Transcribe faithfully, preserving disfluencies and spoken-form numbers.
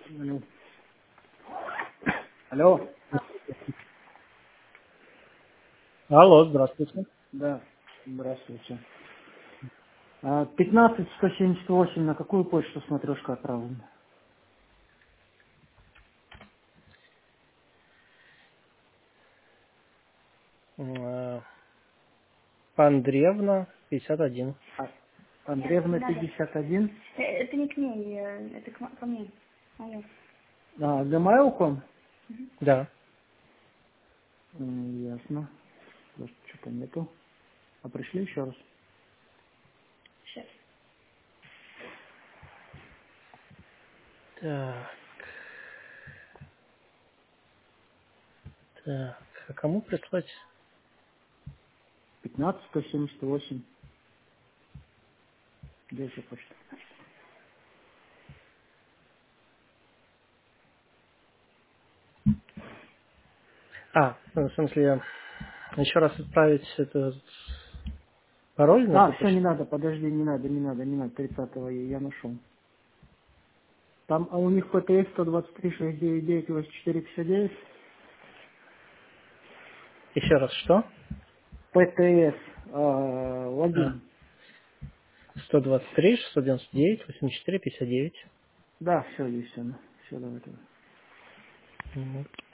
Алло. Алло. Алло, здравствуйте. Да, здравствуйте. А, пятнадцать сто семьдесят восемь, на какую почту смотрешка отправлена? Э, Андреевна, пятьдесят один. А, Андреевна, Да, да. пятьдесят один. Э, Это не к ней, э, это к ко мне. Алло. А, gmail.com? Да. М, Ясно. Просто что-то нету. А пришли еще раз? Сейчас. Так, так. А кому прислать? пятнадцать сто семьдесят восемь. Где еще почта? А, ну, в смысле, еще раз отправить этот пароль на А, эту все, не почту? надо, подожди, не надо, не надо, не надо. тридцатого я, я нашел. Там, а у них пэ тэ эс сто двадцать три шестьсот девяносто девять восемьдесят четыре пятьдесят девять. Еще раз, что? пэ тэ эс, а, А, логин. сто двадцать три, шестьсот девяносто девять, восемьдесят четыре, пятьдесят девять. Да, все, есть все. Все, давай, давай. Мгм.